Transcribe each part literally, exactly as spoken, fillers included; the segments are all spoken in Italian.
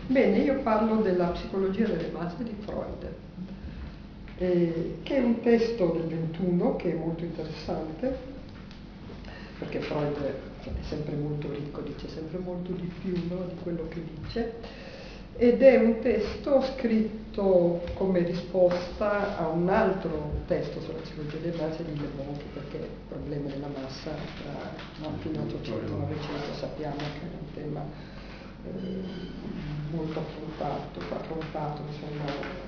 Bene, io parlo della psicologia delle masse di Freud, eh, che è un testo del ventuno che è molto interessante, perché Freud è sempre molto ricco, dice sempre molto di più, no, di quello che dice, ed è un testo scritto come risposta a un altro testo sulla psicologia delle masse di Le Bon, perché il problema della massa tra, no, fino all'Ottocento e Novecento sappiamo che è un tema eh, molto affrontato, affrontato insomma,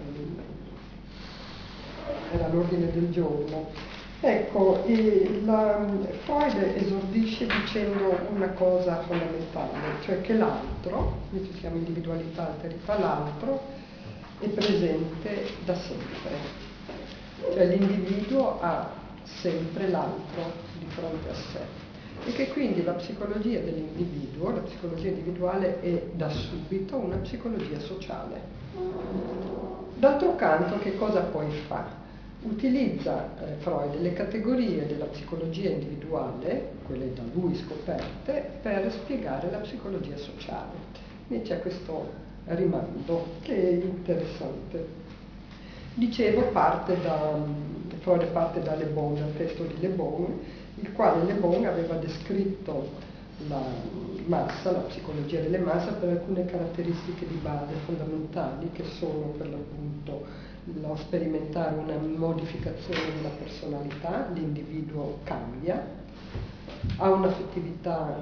era all'ordine del giorno. Ecco, e la, Freud esordisce dicendo una cosa fondamentale, cioè che l'altro, noi ci chiama individualità alterità, l'altro è presente da sempre, cioè l'individuo ha sempre l'altro di fronte a sé e che quindi la psicologia dell'individuo, la psicologia individuale è da subito una psicologia sociale. D'altro canto che cosa poi fa? Utilizza eh, Freud le categorie della psicologia individuale, quelle da lui scoperte, per spiegare la psicologia sociale. Quindi c'è questo rimando che è interessante. Dicevo, parte da, Freud parte da Le Bon, dal testo di Le Bon, il quale Le Bon aveva descritto la massa, la psicologia delle masse, per alcune caratteristiche di base fondamentali che sono per l'appunto lo sperimentare una modificazione della personalità, l'individuo cambia, ha un'affettività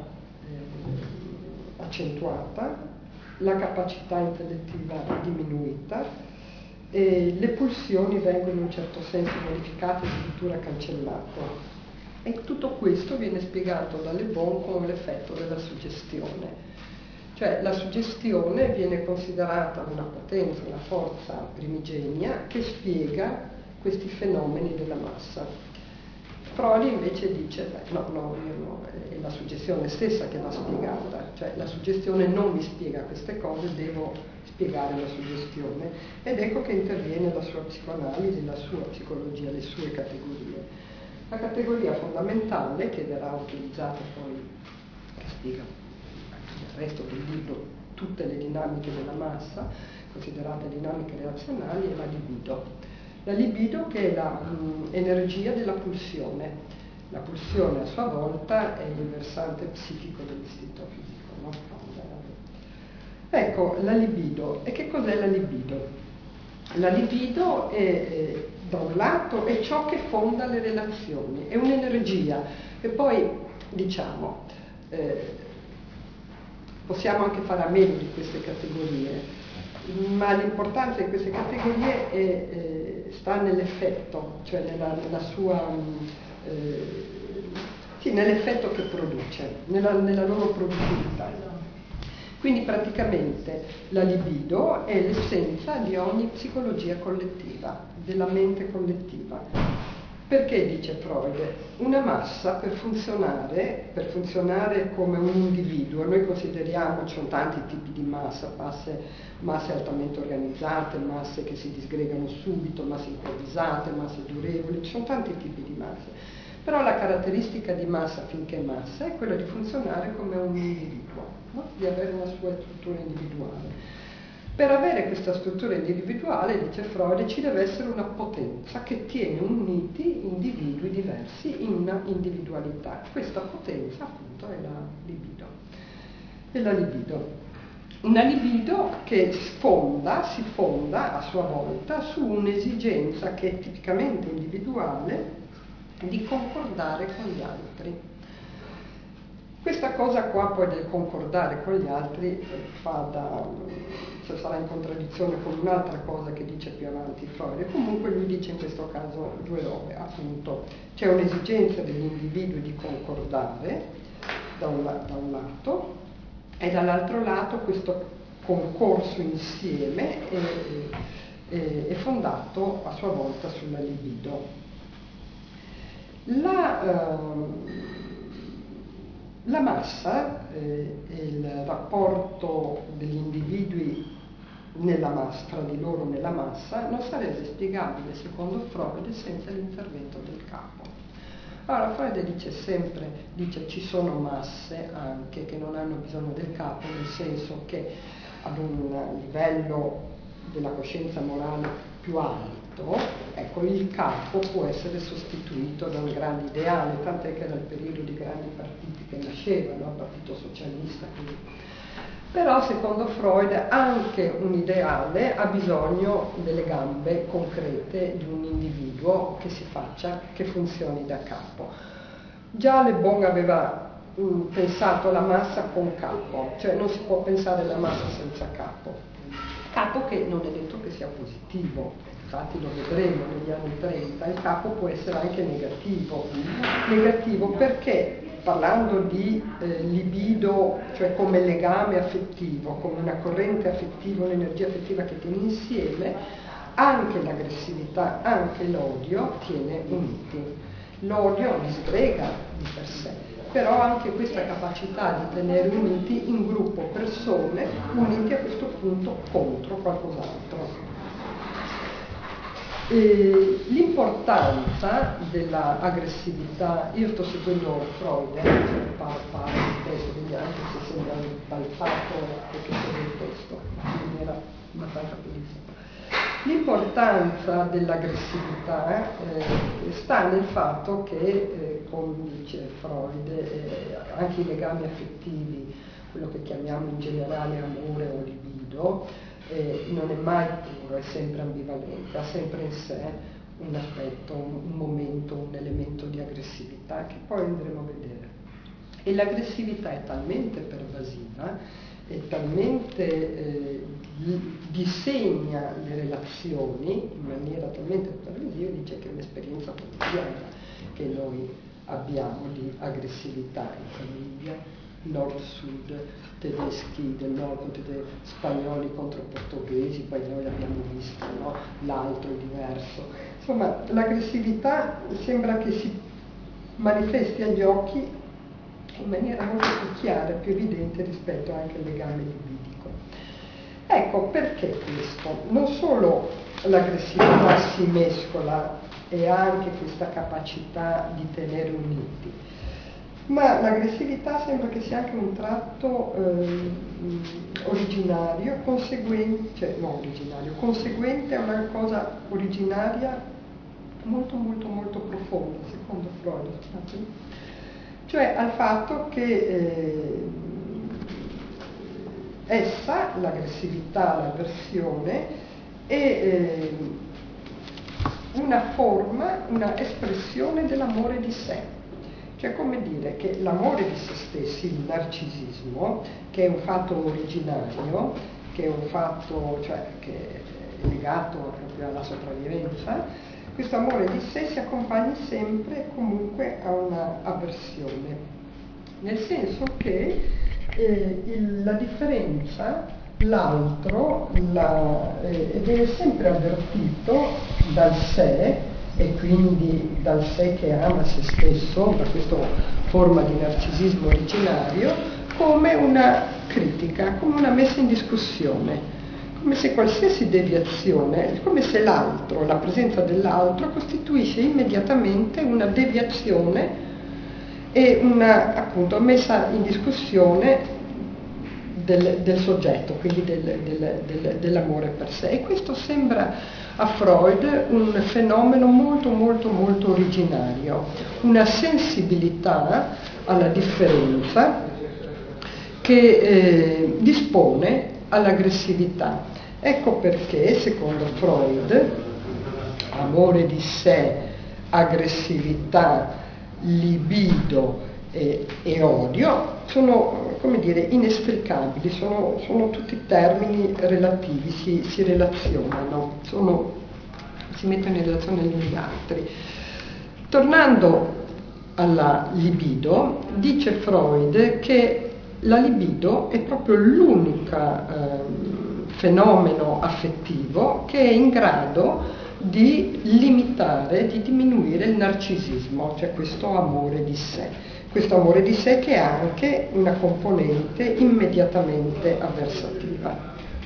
eh, accentuata, la capacità intellettiva diminuita e le pulsioni vengono in un certo senso modificate, addirittura cancellate. E tutto questo viene spiegato da Le Bon con l'effetto della suggestione. Cioè la suggestione viene considerata una potenza, una forza primigenia che spiega questi fenomeni della massa. Freud invece dice, beh, no, no, no, è la suggestione stessa che va spiegata, cioè la suggestione non mi spiega queste cose, devo spiegare la suggestione. Ed ecco che interviene la sua psicoanalisi, la sua psicologia, le sue categorie. La categoria fondamentale, che verrà utilizzata poi, che spiega il resto del libro, tutte le dinamiche della massa, considerate dinamiche relazionali, è la libido. La libido che è l'energia della pulsione. La pulsione a sua volta è il versante psichico dell'istinto fisico. No? Ecco, la libido. E che cos'è la libido? La libido è, è, da un lato, è ciò che fonda le relazioni, è un'energia. E poi, diciamo, eh, possiamo anche fare a meno di queste categorie, ma l'importanza di queste categorie è, eh, sta nell'effetto, cioè nella, nella sua, eh, sì, nell'effetto che produce, nella, nella loro produttività. Quindi praticamente la libido è l'essenza di ogni psicologia collettiva, della mente collettiva. Perché, dice Freud, una massa per funzionare, per funzionare come un individuo, noi consideriamo, ci sono tanti tipi di massa, masse, masse altamente organizzate, masse che si disgregano subito, masse improvvisate, masse durevoli, ci sono tanti tipi di masse. Però la caratteristica di massa, finché massa, è quella di funzionare come un individuo, no? Di avere una sua struttura individuale. Per avere questa struttura individuale, dice Freud, ci deve essere una potenza che tiene uniti individui diversi in una individualità. Questa potenza appunto è la libido. È la libido. Una libido che sfonda, si fonda a sua volta su un'esigenza che è tipicamente individuale di concordare con gli altri. Questa cosa qua poi del concordare con gli altri fa da, cioè sarà in contraddizione con un'altra cosa che dice più avanti Freud. Comunque lui dice in questo caso due robe, appunto c'è un'esigenza degli individui di concordare da un, da un lato e dall'altro lato questo concorso insieme è, è, è fondato a sua volta sulla libido. La, uh, La massa, eh, il rapporto degli individui nella massa, tra di loro nella massa, non sarebbe spiegabile, secondo Freud, senza l'intervento del capo. Allora, Freud dice sempre, dice ci sono masse anche che non hanno bisogno del capo, nel senso che ad un livello della coscienza morale più alto, ecco, il capo può essere sostituito da un grande ideale, tant'è che era il periodo di grandi partiti che nascevano, il partito socialista, quindi. Però secondo Freud anche un ideale ha bisogno delle gambe concrete di un individuo che si faccia, che funzioni da capo. Già Le Bon aveva mh, pensato alla massa con capo, cioè non si può pensare alla massa senza capo. Capo che non è detto che sia positivo, infatti lo vedremo negli anni trenta, il capo può essere anche negativo. Negativo perché, parlando di eh, libido, cioè come legame affettivo, come una corrente affettiva, un'energia affettiva che tiene insieme, anche l'aggressività, anche l'odio tiene uniti. L'odio disgrega di per sé, però anche questa capacità di tenere uniti in gruppo persone uniti a questo punto contro qualcos'altro. E l'importanza dell'aggressività, io sto seguendo Freud, eh, parlo, parlo di testo, quindi anche se sembra impalpato perché c'è il testo, quindi era abbastanza bellissimo. L'importanza dell'aggressività eh, sta nel fatto che, eh, come dice Freud, eh, anche i legami affettivi, quello che chiamiamo in generale amore o libido, eh, non è mai puro, è sempre ambivalente, ha sempre in sé un aspetto, un, un momento, un elemento di aggressività che poi andremo a vedere. E l'aggressività è talmente pervasiva, è talmente eh, disegna le relazioni in maniera talmente pervasiva, dice che è un'esperienza quotidiana che noi abbiamo di aggressività in famiglia, nord-sud, tedeschi del nord, tede- spagnoli contro portoghesi, poi noi l'abbiamo visto, no? L'altro è diverso. Insomma, l'aggressività sembra che si manifesti agli occhi in maniera molto più chiara, più evidente rispetto anche al legame libidico. Ecco perché questo. Non solo l'aggressività si mescola e ha anche questa capacità di tenere uniti, ma l'aggressività sembra che sia anche un tratto eh, originario, conseguente, cioè non originario, conseguente a una cosa originaria molto molto molto profonda, secondo Freud, cioè al fatto che eh, essa, l'aggressività, l'avversione, è eh, una forma, una espressione dell'amore di sé. Cioè come dire che l'amore di se stessi, il narcisismo, che è un fatto originario, che è un fatto, cioè, che è legato proprio alla sopravvivenza, questo amore di sé si accompagna sempre comunque a una avversione, nel senso che eh, il, la differenza, l'altro, la, eh, viene sempre avvertito dal sé, e quindi dal sé che ama se stesso, da questa forma di narcisismo originario, come una critica, come una messa in discussione, come se qualsiasi deviazione, come se l'altro, la presenza dell'altro, costituisce immediatamente una deviazione e una, appunto, messa in discussione del, del soggetto, quindi del, del, del, dell'amore per sé. E questo sembra a Freud un fenomeno molto molto molto originario, una sensibilità alla differenza che eh, dispone all'aggressività. Ecco perché, secondo Freud, amore di sé, aggressività, libido e, e odio sono, come dire, inestricabili, sono, sono tutti termini relativi, si, si relazionano, sono, si mettono in relazione gli uni agli altri. Tornando alla libido, dice Freud che la libido è proprio l'unico eh, fenomeno affettivo che è in grado di limitare, di diminuire il narcisismo, cioè questo amore di sé. Questo amore di sé che ha anche una componente immediatamente avversativa.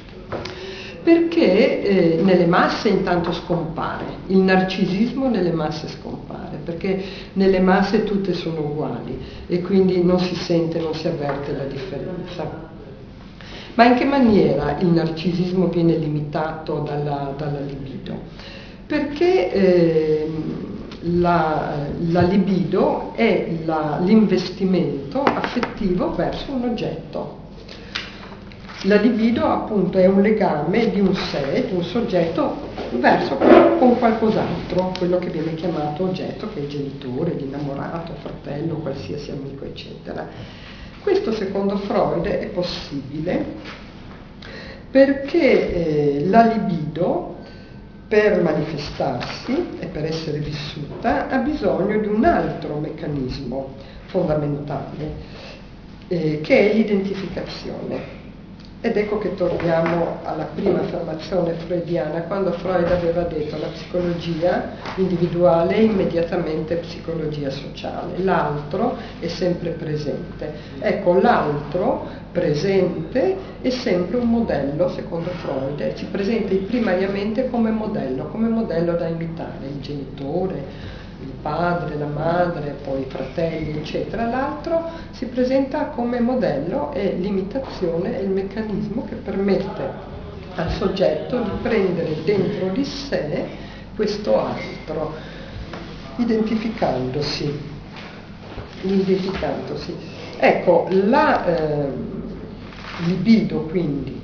Perché eh, nelle masse intanto scompare, il narcisismo nelle masse scompare, perché nelle masse tutte sono uguali e quindi non si sente, non si avverte la differenza. Ma in che maniera il narcisismo viene limitato dalla, dalla libido? Perché eh, la, la libido è la, l'investimento affettivo verso un oggetto. La libido appunto è un legame di un sé, di un soggetto verso con qualcos'altro, quello che viene chiamato oggetto, che è il genitore, l'innamorato, fratello, qualsiasi amico, eccetera. Questo secondo Freud è possibile perché eh, la libido, per manifestarsi e per essere vissuta, ha bisogno di un altro meccanismo fondamentale, eh, che è l'identificazione. Ed ecco che torniamo alla prima affermazione freudiana, quando Freud aveva detto che la psicologia individuale è immediatamente psicologia sociale, l'altro è sempre presente. Ecco, l'altro presente è sempre un modello, secondo Freud, si presenta primariamente come modello, come modello da imitare, il genitore, il padre, la madre, poi i fratelli, eccetera. L'altro si presenta come modello e l'imitazione è il meccanismo che permette al soggetto di prendere dentro di sé questo altro, identificandosi. identificandosi. Ecco, la eh, libido quindi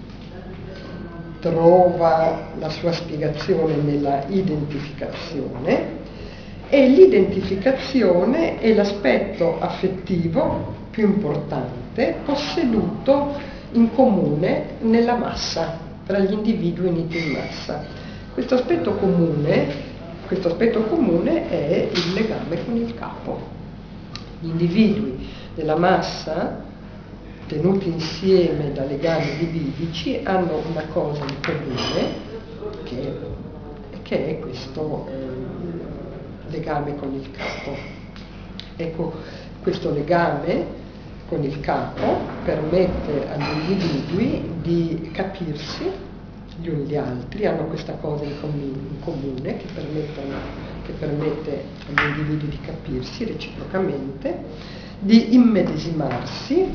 trova la sua spiegazione nella identificazione, e l'identificazione è l'aspetto affettivo più importante posseduto in comune nella massa, tra gli individui uniti in massa. Questo aspetto comune, questo aspetto comune è il legame con il capo. Gli individui della massa, tenuti insieme da legami libidici, hanno una cosa in comune che, che è questo eh, legame con il capo. Ecco, questo legame con il capo permette agli individui di capirsi gli uni gli altri, hanno questa cosa in comune che, che permette agli individui di capirsi reciprocamente, di immedesimarsi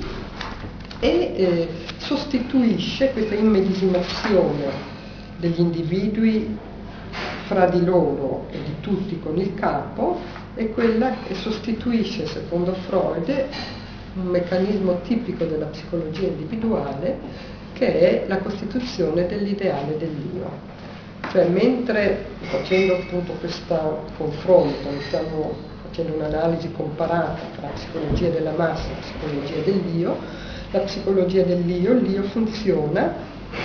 e eh, sostituisce questa immedesimazione degli individui fra di loro e di tutti con il capo è quella che sostituisce, secondo Freud, un meccanismo tipico della psicologia individuale che è la costituzione dell'ideale dell'io. Cioè, mentre facendo appunto questo confronto, stiamo facendo un'analisi comparata tra psicologia della massa e psicologia dell'io, la psicologia dell'io, l'io funziona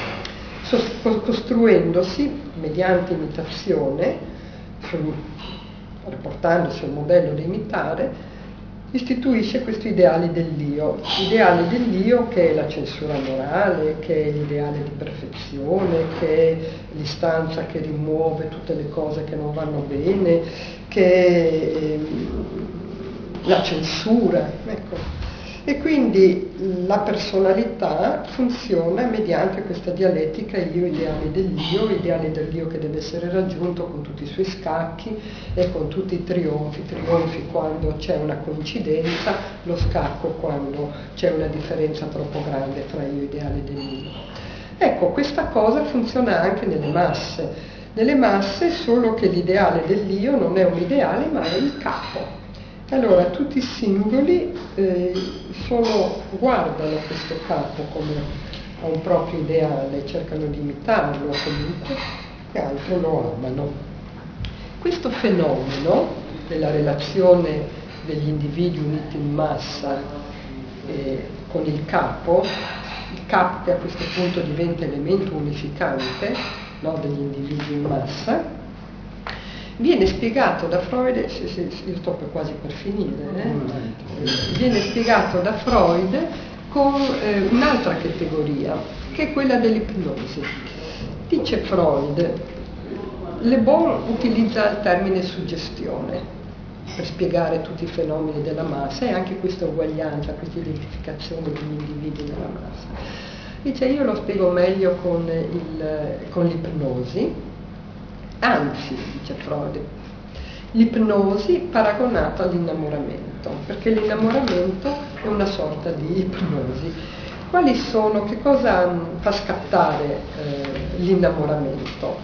costruendosi mediante imitazione, sul, riportandosi al modello da imitare, istituisce questo ideale dell'io, ideale dell'io che è la censura morale, che è l'ideale di perfezione, che è l'istanza che rimuove tutte le cose che non vanno bene, che è ehm, la censura, ecco. E quindi la personalità funziona mediante questa dialettica io ideale dell'io, ideale dell'io che deve essere raggiunto con tutti i suoi scacchi e con tutti i trionfi, trionfi quando c'è una coincidenza, lo scacco quando c'è una differenza troppo grande tra io ideale dell'io. Ecco, questa cosa funziona anche nelle masse. Nelle masse solo che l'ideale dell'io non è un ideale ma è il capo. Allora tutti i singoli eh, sono, guardano questo capo come a un proprio ideale, cercano di imitarlo comunque, e altri lo amano. Questo fenomeno della relazione degli individui uniti in massa eh, con il capo, il capo che a questo punto diventa elemento unificante, no, degli individui in massa, viene spiegato da Freud, se, se, io sto per quasi per finire, eh? viene spiegato da Freud con eh, un'altra categoria, che è quella dell'ipnosi. Dice Freud, Le Bon utilizza il termine suggestione per spiegare tutti i fenomeni della massa e anche questa uguaglianza, questa identificazione degli individui nella massa. Dice, io lo spiego meglio con, il, con l'ipnosi. Anzi, dice Freud, l'ipnosi paragonata all'innamoramento, perché l'innamoramento è una sorta di ipnosi. quali sono, che cosa mh, fa scattare eh, l'innamoramento,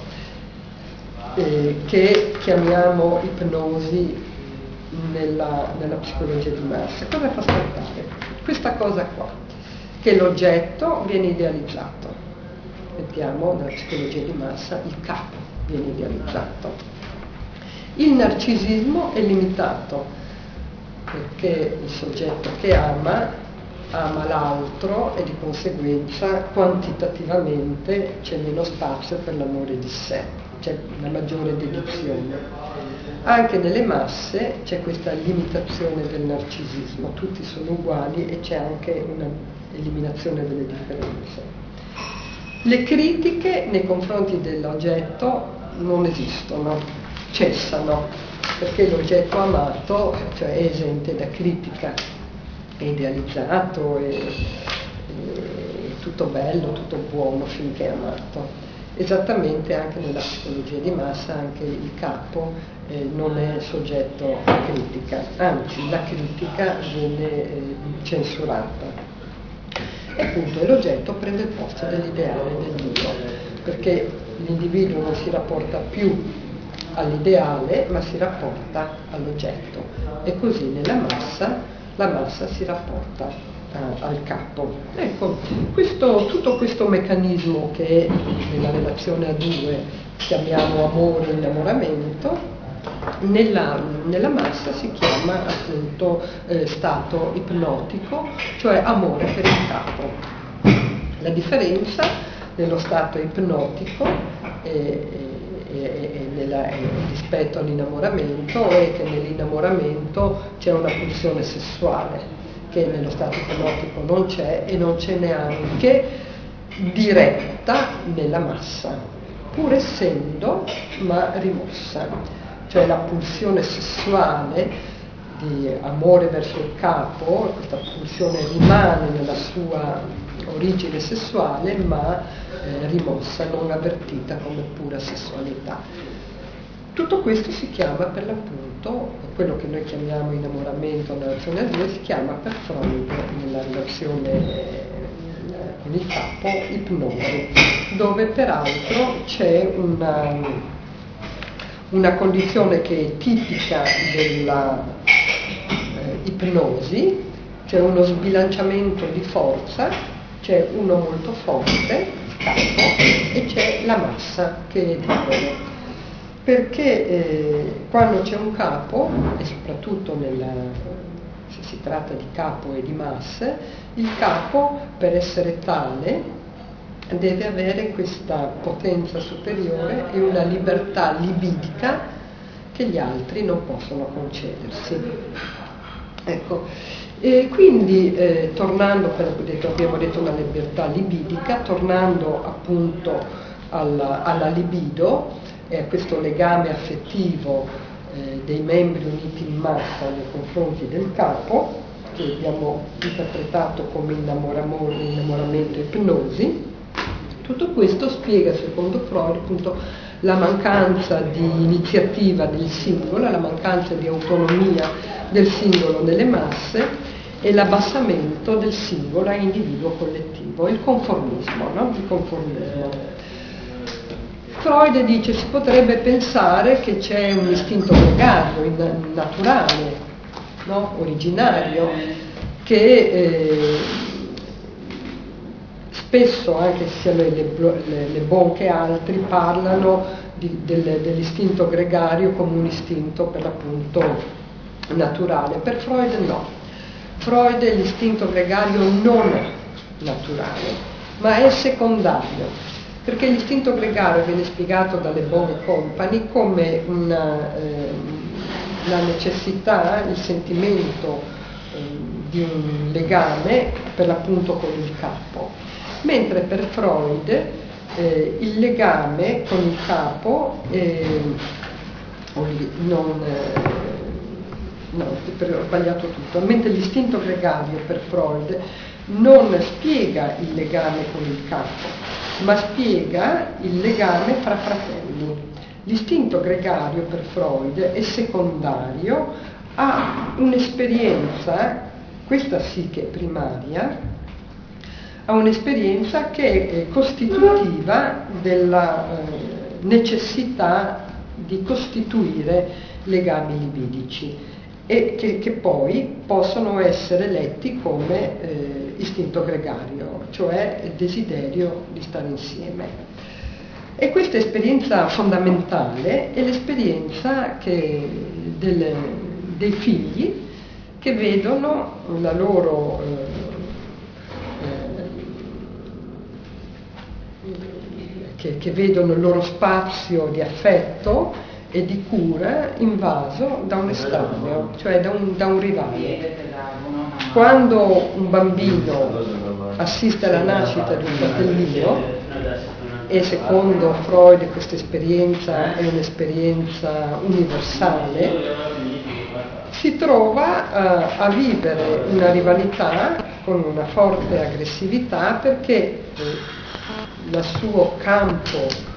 eh, che chiamiamo ipnosi nella, nella psicologia di massa? Cosa fa scattare? Questa cosa qua, che l'oggetto viene idealizzato. Mettiamo nella psicologia di massa il capo viene idealizzato. Il narcisismo è limitato, perché il soggetto che ama, ama l'altro e di conseguenza quantitativamente c'è meno spazio per l'amore di sé, c'è una maggiore dedizione. Anche nelle masse c'è questa limitazione del narcisismo, tutti sono uguali e c'è anche una eliminazione delle differenze. Le critiche nei confronti dell'oggetto non esistono, cessano, perché l'oggetto amato, cioè, è esente da critica, è idealizzato, è, è tutto bello, tutto buono finché è amato. Esattamente anche nella psicologia di massa, anche il capo eh, non è soggetto a critica, anzi la critica viene eh, censurata. E appunto l'oggetto prende il posto dell'ideale dell'io, perché l'individuo non si rapporta più all'ideale, ma si rapporta all'oggetto, e così nella massa la massa si rapporta uh, al capo. Ecco, questo, tutto questo meccanismo che nella relazione a due chiamiamo amore e innamoramento, nella, nella massa si chiama appunto eh, stato ipnotico, cioè amore per il capo. La differenza nello stato ipnotico è E, e, nella, e rispetto all'innamoramento è che nell'innamoramento c'è una pulsione sessuale che nello stato ipnotico non c'è, e non c'è neanche diretta nella massa, pur essendo ma rimossa, cioè la pulsione sessuale di amore verso il capo, questa pulsione rimane nella sua origine sessuale, ma Eh, rimossa, non avvertita come pura sessualità. Tutto questo si chiama per l'appunto, quello che noi chiamiamo innamoramento nella relazione a due, si chiama per Freud nella relazione eh, con il capo ipnosi, dove peraltro c'è una, una condizione che è tipica della eh, ipnosi, c'è uno sbilanciamento di forza, c'è uno molto forte capo e c'è la massa che è debole, perché eh, quando c'è un capo, e soprattutto nella, se si tratta di capo e di masse, il capo per essere tale deve avere questa potenza superiore e una libertà libidica che gli altri non possono concedersi. Ecco. E quindi eh, tornando, per, abbiamo detto una libertà libidica, tornando appunto alla, alla libido e a questo legame affettivo eh, dei membri uniti in massa nei confronti del capo, che abbiamo interpretato come innamoramento, innamoramento e ipnosi, tutto questo spiega secondo Freud appunto la mancanza di iniziativa del singolo, la mancanza di autonomia del singolo nelle masse e l'abbassamento del singolo a individuo collettivo, il conformismo, no? Il conformismo. Freud dice si potrebbe pensare che c'è un istinto gregario, naturale, no? Originario, che eh, spesso, anche sia le, le, le Bon che altri, parlano di, del, dell'istinto gregario come un istinto per l'appunto naturale. Per Freud no. Freud l'istinto gregario non è naturale, ma è secondario, perché l'istinto gregario viene spiegato dalle Bon Company come una, eh, la necessità, il sentimento eh, di un legame per l'appunto con il capo, mentre per Freud eh, il legame con il capo eh, non... Eh, No, ho sbagliato tutto, mentre l'istinto gregario per Freud non spiega il legame con il capo, ma spiega il legame fra fratelli. L'istinto gregario per Freud è secondario, ha un'esperienza, questa sì che è primaria, a un'esperienza che è costitutiva della eh, necessità di costituire legami libidici e che, che poi possono essere letti come eh, istinto gregario, cioè desiderio di stare insieme. E questa esperienza fondamentale è l'esperienza che del, dei figli che vedono la loro eh, che, che vedono il loro spazio di affetto e di cura invaso da un estraneo, cioè da un, da un rivale. Quando un bambino assiste alla nascita di un fratellino, e secondo Freud questa esperienza è un'esperienza universale, si trova uh, a vivere una rivalità con una forte aggressività perché eh, il suo campo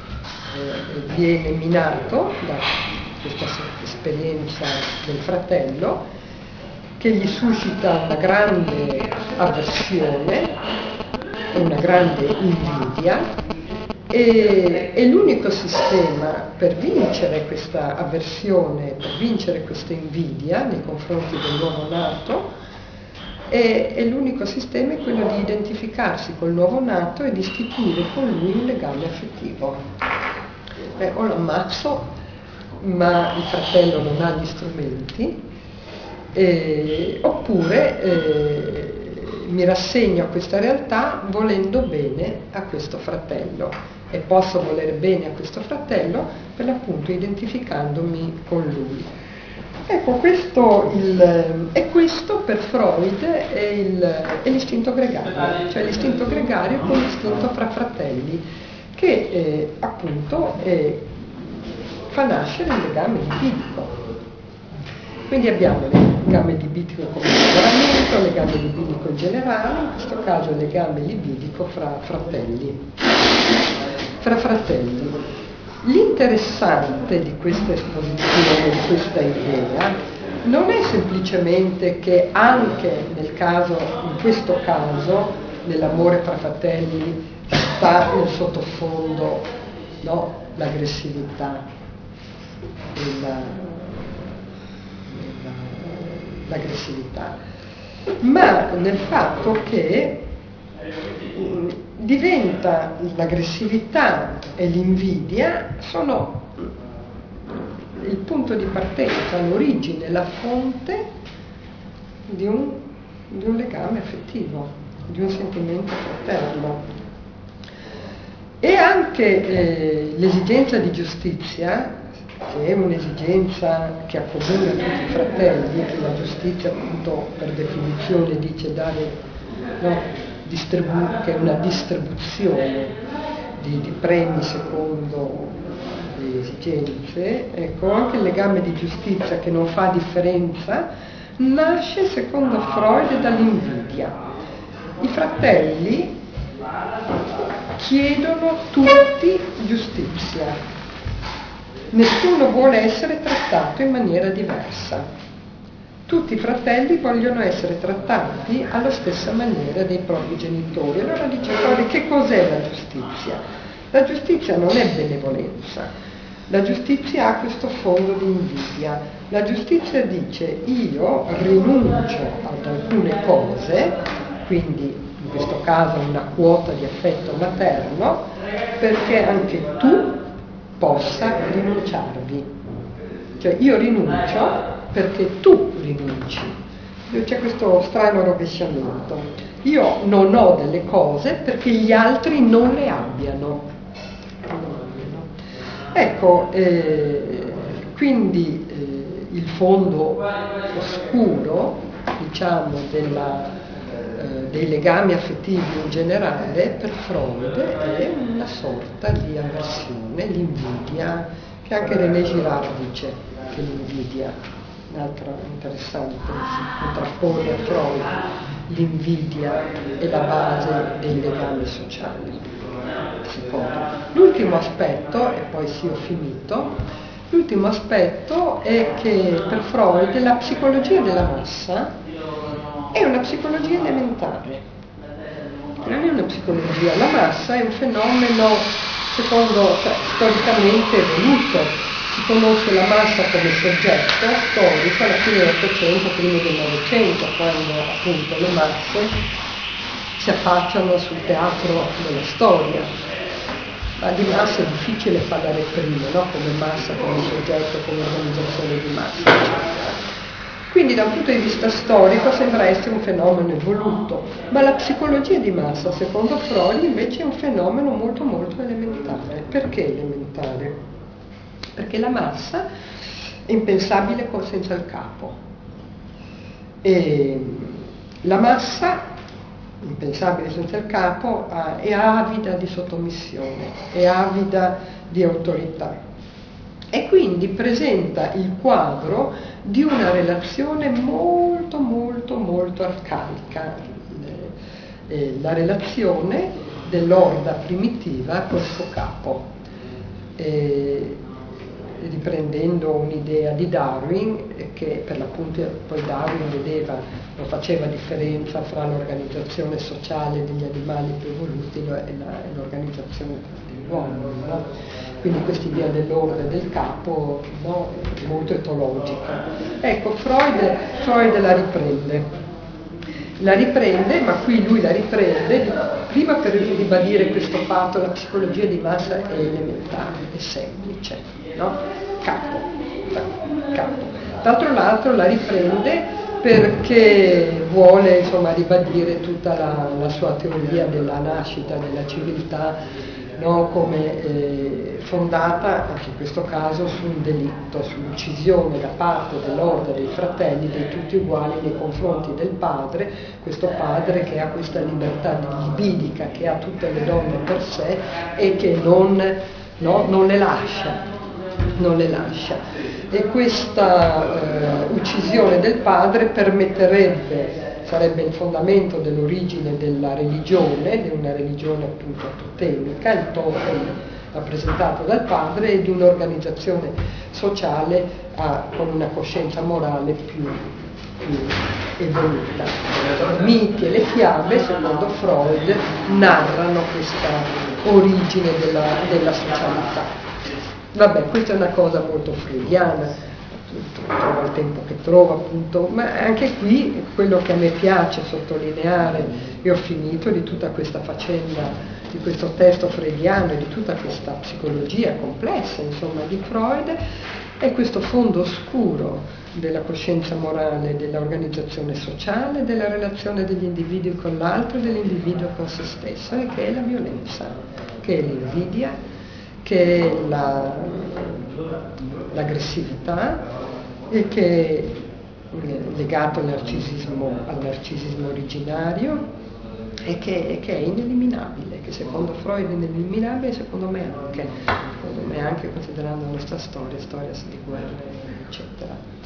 eh, viene minato da questa esperienza del fratello, che gli suscita una grande avversione e una grande invidia, e, e l'unico sistema per vincere questa avversione, per vincere questa invidia nei confronti del nuovo nato, è, è l'unico sistema è quello di identificarsi col nuovo nato e di istituire con lui un legame affettivo. Eh, o lo ammazzo, ma il fratello non ha gli strumenti, eh, oppure eh, mi rassegno a questa realtà volendo bene a questo fratello, e posso volere bene a questo fratello per l'appunto identificandomi con lui. Ecco, questo il, e questo per Freud è, il, è l'istinto gregario, cioè l'istinto gregario come l'istinto fra fratelli, che eh, appunto eh, fa nascere il legame libidico. Quindi abbiamo il legame libidico come innamoramento, il legame libidico in generale, in questo caso il legame libidico fra fratelli. Fra fratelli. L'interessante di questa esposizione, di questa idea, non è semplicemente che anche nel caso, in questo caso, nell'amore fra fratelli, sta nel sottofondo, no, l'aggressività, la, l'aggressività, ma nel fatto che mh, diventa l'aggressività e l'invidia sono il punto di partenza, l'origine, la fonte di un, di un legame affettivo, di un sentimento fraterno. E anche eh, l'esigenza di giustizia, che è un'esigenza che accomuna tutti i fratelli, che la giustizia appunto per definizione dice dare, no, distribu- che è una distribuzione di, di premi secondo le esigenze, ecco, anche il legame di giustizia che non fa differenza nasce secondo Freud dall'invidia. I fratelli chiedono tutti giustizia, nessuno vuole essere trattato in maniera diversa. Tutti i fratelli vogliono essere trattati alla stessa maniera dei propri genitori. Allora dice Freud, che cos'è la giustizia? La giustizia non è benevolenza, la giustizia ha questo fondo di invidia. La giustizia dice io rinuncio ad alcune cose, quindi in questo caso una quota di affetto materno, perché anche tu possa rinunciarvi. Cioè io rinuncio perché tu rinunci. C'è questo strano rovesciamento. Io non ho delle cose perché gli altri non le abbiano. Ecco, eh, quindi eh, il fondo oscuro, diciamo, della, eh, dei legami affettivi in generale, per Freud è una sorta di avversione, l'invidia, che anche René Girard dice che l'invidia, un'altra interessante, si contrappone a Freud, l'invidia è la base dei legami sociali. L'ultimo aspetto, e poi sì ho finito, l'ultimo aspetto è che per Freud la psicologia della massa è una psicologia elementare, non è una psicologia, la massa è un fenomeno, secondo, cioè, storicamente evoluto. Si conosce la massa come soggetto storico alla fine dell'Ottocento, prima del Novecento, quando appunto le masse si affacciano sul teatro della storia. Ma di massa è difficile parlare prima, no? Come massa, come soggetto, come organizzazione di massa, eccetera. Quindi da un punto di vista storico sembra essere un fenomeno evoluto, ma la psicologia di massa, secondo Freud, invece è un fenomeno molto molto elementare. Perché elementare? Perché la massa è impensabile senza il capo. E la massa, impensabile senza il capo, è avida di sottomissione, è avida di autorità. E quindi presenta il quadro di una relazione molto molto molto arcaica, la relazione dell'orda primitiva col suo capo. E, riprendendo un'idea di Darwin, che per l'appunto poi Darwin vedeva, non faceva differenza fra l'organizzazione sociale degli animali più evoluti e l'organizzazione dell'uomo, no? Quindi questa idea dell'orda e del capo, no, è molto etologica. Ecco, Freud, Freud la riprende. La riprende, ma qui lui la riprende prima per ribadire questo fatto: la psicologia di massa è elementare, è semplice, no? Capo, capo. D'altro lato la riprende perché vuole, insomma, ribadire tutta la, la sua teoria della nascita della civiltà, no? Come eh, fondata anche in questo caso su un delitto, sull'uccisione da parte dell'orda dei fratelli, dei tutti uguali, nei confronti del padre, questo padre che ha questa libertà libidica, che ha tutte le donne per sé e che non, no, non le lascia, non le lascia. E questa eh, uccisione del padre permetterebbe, sarebbe il fondamento dell'origine della religione, di una religione appunto totemica, il totem rappresentato dal padre, e di un'organizzazione sociale a, con una coscienza morale più, più evoluta. I miti e le fiabe, secondo Freud, narrano questa origine della, della socialità. Vabbè, questa è una cosa molto freudiana, trova il tempo che trova, appunto, ma anche qui quello che a me piace sottolineare, e ho finito, di tutta questa faccenda, di questo testo freudiano e di tutta questa psicologia complessa, insomma, di Freud, è questo fondo oscuro della coscienza morale, dell'organizzazione sociale, della relazione degli individui con l'altro e dell'individuo con se stesso, e che è la violenza, che è l'invidia, che è la, l'aggressività, e che è legato al narcisismo, al narcisismo originario, e che, e che è ineliminabile, che secondo Freud è ineliminabile, e secondo me anche, secondo me anche considerando la nostra storia, storia di guerre, eccetera.